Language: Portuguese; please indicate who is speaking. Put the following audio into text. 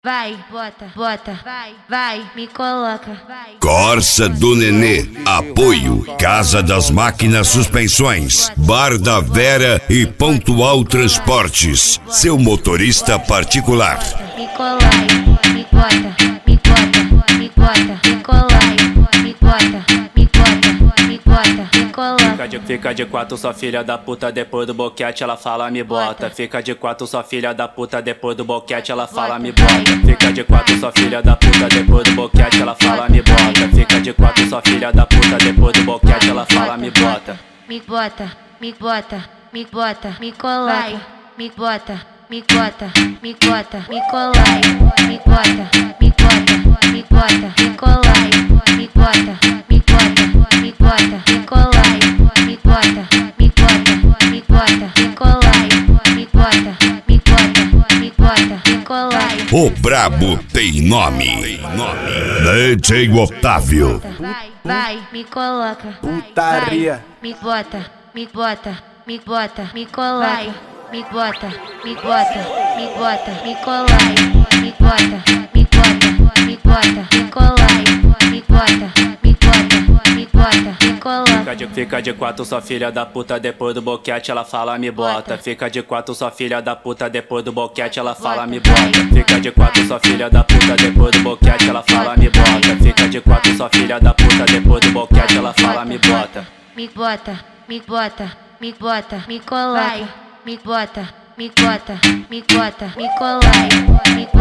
Speaker 1: Vai, bota, bota, vai, me coloca.
Speaker 2: Corsa do Nenê, apoio, Casa das Máquinas Suspensões, Bar da Vera e Pontual Transportes, seu motorista particular.
Speaker 1: Me colai, me bota, me bota, me bota, me colai, me bota, me bota, me bota, me coloca.
Speaker 3: Fica de quatro, sua filha da puta, depois do boquete ela fala me bota. Fica de quatro, sua filha da puta, depois do boquete ela fala me bota. Fica de quatro, sua filha da puta, depois do boquete ela fala me bota. Fica de quatro, sua filha da puta, depois do boquete ela fala me bota.
Speaker 1: Me bota, me bota, me bota, me colai, me bota, me bota, me bota, me colai, me bota, me bota, me bota, me colai, me bota, me bota, me bota, me colai, me bota, me bota, me bota, me colai, me bota, me bota, me bota, me colai.
Speaker 2: O brabo tem nome. DJ Otávio.
Speaker 1: Vai, me coloca.
Speaker 4: Putaria.
Speaker 1: Me bota, me bota, me bota, me colai. Me bota, me bota, me bota, me colai. Me bota, me bota, me bota, me colai. Me bota, me bota, me bota, me coloca.
Speaker 3: Fica de quatro, sua filha da puta, depois do boquete ela fala me bota. Fica de quatro, sua filha da puta, depois do boquete ela fala me bota. Fica de quatro, sua filha da puta, depois do boquete ela fala me bota. Fica de quatro, sua filha da puta, depois do boquete ela fala me bota.
Speaker 1: Me bota, me bota, me bota, me colai. Me bota, me bota, me bota, me colai. Me